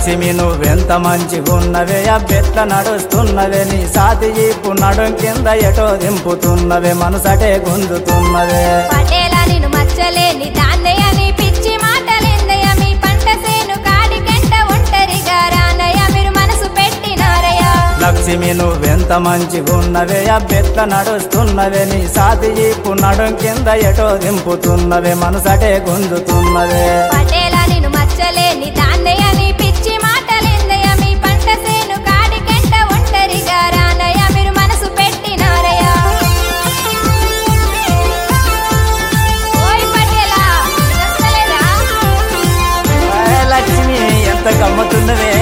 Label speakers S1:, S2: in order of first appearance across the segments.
S1: లక్ష్మి నువ్వెంత మంచిగున్నవే అబ్బెట్ల నడుస్తున్నవే నీ సాతి జీపు నడుం కింద ఎటో దింపుతున్నవే మనసటే గుంజుతున్నవే
S2: పటేలా నిన్ను మచ్చలేని దాన్నయ్య నీ పిచ్చి మాటలేందయ్య మీ పంట సేను కాడికెంట ఒంటరిగా రానయ్య మీరు మనసు పెట్టినారయ్య
S1: లక్ష్మి నువ్వెంత మంచిగున్నవే అబ్బెట్ల నడుస్తున్నవే నీ సాతి జీపు నడుం కింద ఎటో దింపుతున్నవే మనసటే గుంజుతున్నవే
S2: పటేలా నిన్ను మచ్చలేని దాన్నయ్య నీ పిచ్చి మాటలేందయ్య మీ పంట సేను కాడికెంట ఒంటరిగా రానయ్య మీరు మనసు పెట్టినారయ్య ఓయ్ పటేలా నచ్చలేదా
S1: లక్ష్మి ఎంత గమ్మతున్నవే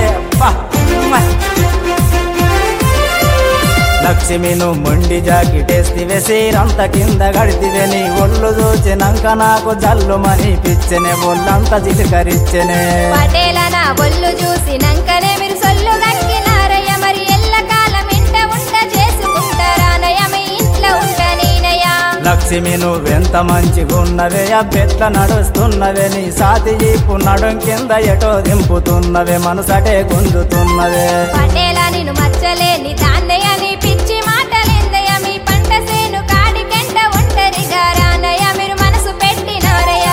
S1: లక్ష్మి నువ్వు మొండి జాకెటేస్తివే సీరంత కింద గడితివే నీ ఒళ్ళు చూచినాక నాకు జల్లుమని పిచ్చనే ఒళ్ళంత చిలుకరిచ్చనే
S2: పటేలా నా ఒళ్ళు చూసినంకనే మీరు సొల్లు గక్కినారయ్య మరి ఎల్లకాలం ఇంట ఉంట చేసుకుంటారానయ్య మీ ఇంట్లో ఉంట నేనయ్య
S1: లక్ష్మి నువ్వెంత మంచిగున్నవే అబ్బెట్ల నడుస్తున్నవే నీ సాతి జీపు నడుం కింద ఎటో దింపుతున్నవే మనసటే గుంజుతున్నవే
S2: పటేలా నిన్ను మచ్చలేని దాన్నయ్య నీ పిచ్చి మాటలేందయ్య మీ పంట సేను కాడికెంట ఒంటరిగా రానయ్య మీరు మనసు పెట్టినారయ్య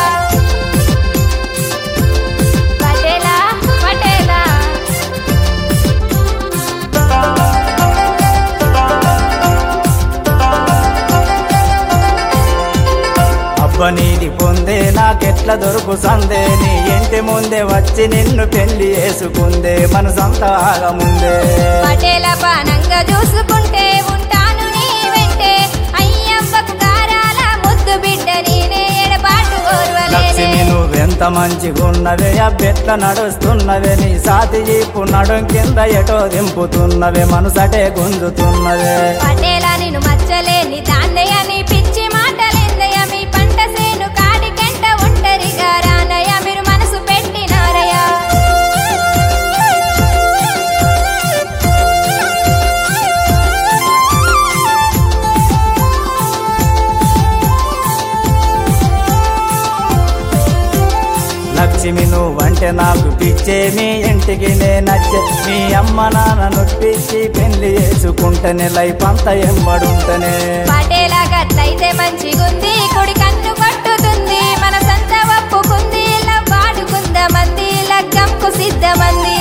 S2: పటేలా పటేలా
S1: అబ్బ నీది పొందే నాకెట్ల దొరుకు సందే నీ ఇంటి ముందే వచ్చి నిన్ను పెళ్లి చేసుకుందే మనసంతా ఆగముందే
S2: పటేలా పానంగా చూసుకుంటే ఉంటాను నీ వెంటే అయ్యవ్వకు గారాల ముద్దు బిడ్డ నేనే ఎడబాటు ఓర్వలేనే
S1: లక్ష్మి నువ్వెంత మంచిగున్నవే అబ్బెట్ల నడుస్తున్నవే నీ సాతి జీపు నడుం కింద ఎటో దింపుతున్నవే మనసటే గుంజుతున్నవే
S2: పటేలా నిన్ను మచ్చలేని దాన్నయ్య నీ పిచ్చి మాటలేందయ్య మీ పంట సేను కాడికెంట ఒంటరిగా రానయ్య మీరు మనసు పెట్టినారయ్య
S1: లక్ష్మి నువ్వంటే నాకు పిచ్చే మీ ఇంటికి నే నచ్చే మీ అమ్మ నాన్న నొప్పించి పెళ్లి చేసుకుంటేనే లైఫ్ అంతా ఎంబడుంటనే
S2: పటేలా గట్లయితే మంచిగుంది కుడి కన్ను కొట్టుతుంది మన సంత ఒప్పుకుంది లవ్వాడుకుందామంది లగ్గంకు సిద్ధమంది